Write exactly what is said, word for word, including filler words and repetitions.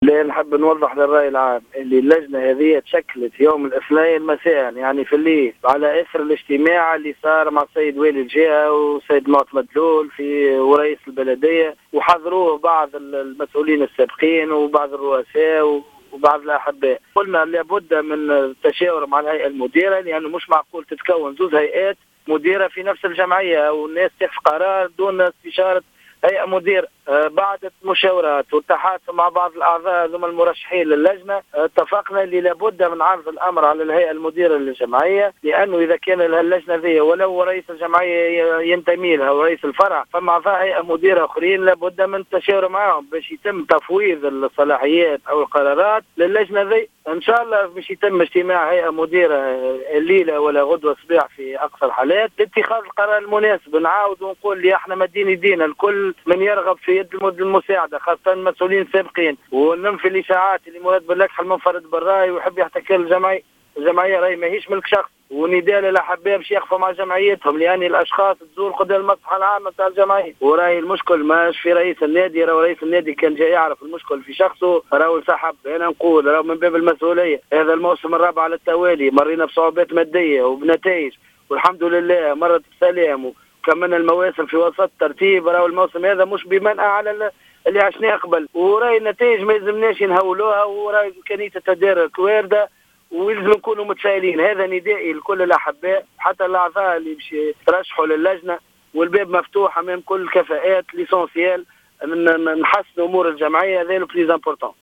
لا، نحب نوضح للرأي العام اللي اللجنة هذه تشكلت يوم الاثنين مساء، يعني في الليل، على اثر الاجتماع اللي صار مع السيد والي الجهة والسيد معتمد دلول في ورئيس البلدية، وحضروه بعض المسؤولين السابقين وبعض الرؤساء وبعض الأحباء. قلنا لابد من التشاور مع الهيئة المديرة، لأنه مش معقول تتكون زوز هيئات مديرة في نفس الجمعية والناس تاخذ قرار دون استشارة هيئة مدير. بعد مشاورات والتحاسب مع بعض الأعضاء ثم المرشحين للجنة، اتفقنا اللي لابد من عرض الأمر على الهيئة المديرة للجمعية، لأنه إذا كان اللجنة ذي ولو رئيس الجمعية ينتمي لها ورئيس الفرع، فما أعضاء هيئة مديرة آخرين لابد من التشاور معهم باش يتم تفويض الصلاحيات أو القرارات للجنة ذي. إن شاء الله باش يتم اجتماع هيئة مديرة الليلة ولا غدوة صباح في أقصى الحالات لاتخاذ القرار المناسب. نعاود ونقول اللي احنا مدين يدينا الكل من يرغب في يد المساعدة، خاصة المسؤولين السابقين، وننفي الإشاعات اللي مراد باللكحة المنفرد بالرأي ويحب يحتكر الجمعية. الجمعية راهي ماهيش ملك شخص، ونداء للأحباب باش يخفوا مع جمعيتهم، لأن الأشخاص تزور قدام المصلحة العامة تاع الجمعية. وراهي المشكل ماش في رئيس النادي، راهو رئيس النادي كان جاي يعرف المشكل في شخصه راهو انسحب. أنا نقول راهو من باب المسؤولية، هذا الموسم الرابع على التوالي مرينا بصعوبات مادية وبنتائج، والحمد لله مرت بسلام وكملنا المواسم في وسط ترتيب. راهو الموسم هذا مش بمنأى على اللي عشناه قبل، وراهي النتائج ما يلزمناش نهولوها، وراهي إمكانية التدارك واردة ولازم نكونوا متفائلين. هذا ندائي لكل الأحباء حتى الأعضاء اللي باش يترشحوا للجنة، والباب مفتوح أمام كل الكفاءات ليسونسيال نحسن أمور الجمعية. هذا لو بليز امبورتون.